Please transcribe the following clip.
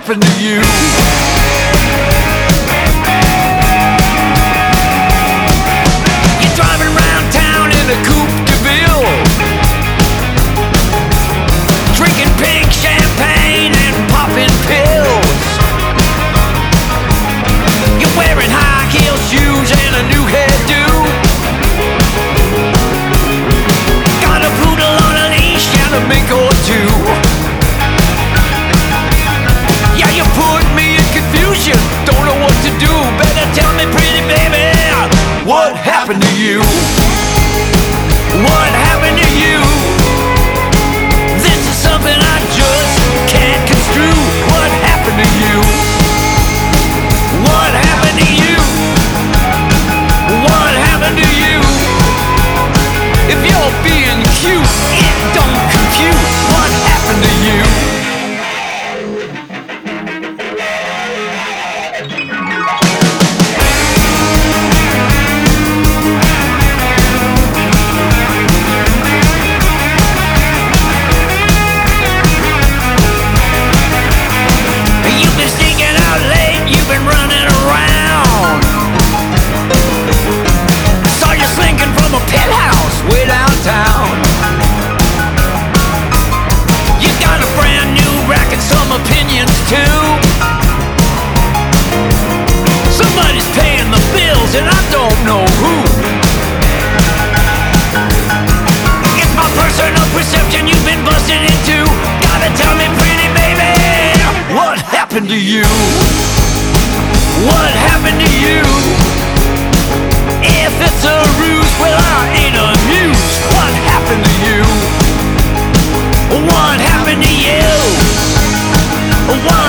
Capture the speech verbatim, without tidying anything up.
happened to you? You're driving around town in a coupe de ville, drinking pink champagne and popping pills. You're wearing high heel shoes and a new hairdo. Got a poodle on a leash and a mink or two. Yeah, you put me in confusion, don't know what to do. Better tell me, pretty baby, what happened to you? What happened to you? This is something I just can't construe. What happened to you? What happened to you? What happened to you? If you're being cute, it don't compute. What happened to you? You've been sneaking out late, you've been running around. Saw you slinking from a penthouse way downtown. You got a brand new rack and some opinions too. Somebody's paying the bills and I don't know who. It's my personal perception you've been busted into. Gotta tell me, pretty baby, what happened to you? What happened to you? If it's a ruse, well, I ain't amused. What happened to you? What happened to you? What